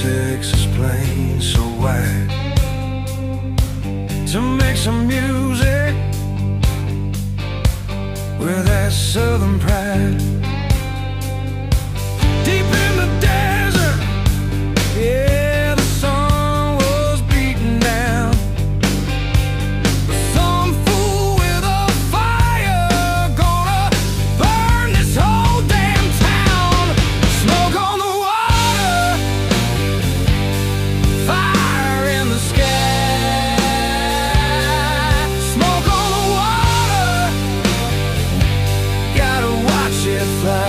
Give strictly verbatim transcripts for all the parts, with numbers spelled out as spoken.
Texas plains so wide to make some music with that southern pride. Deep in the desert, yeah, the sun was beating down. Some fool with a fire gonna burn this whole damn town. Smoke on the water, fire in the sky. Smoke on the water, gotta watch it fly.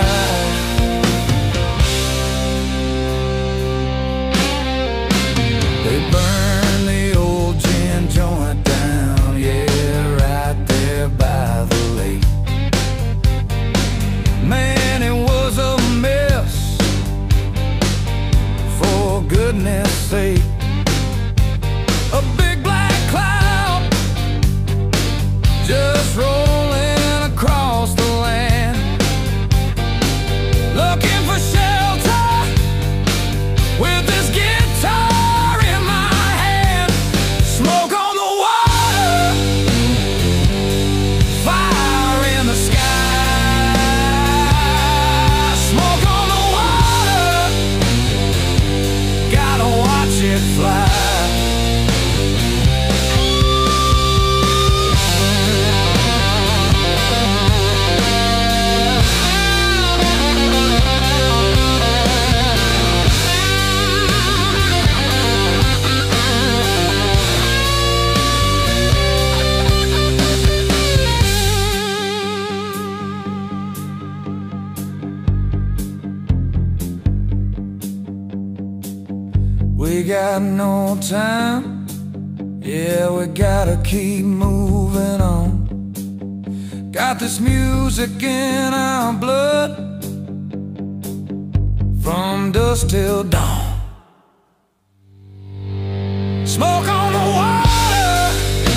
They burn the old gin joint down, yeah, right there by the lake. Man, it was a mess, for goodness sake. A big black cloud just rolling across the land, looking for shelter with this guitar in my hand. Smoke on the water, fire in the sky. Smoke on the water, gotta watch it fly. We got no time, yeah, we gotta keep moving on. Got this music in our blood, from dusk till dawn. Smoke on the water,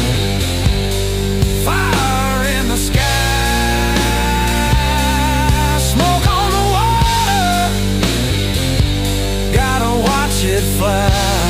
fire in the sky. Smoke on the water, gotta watch it fly.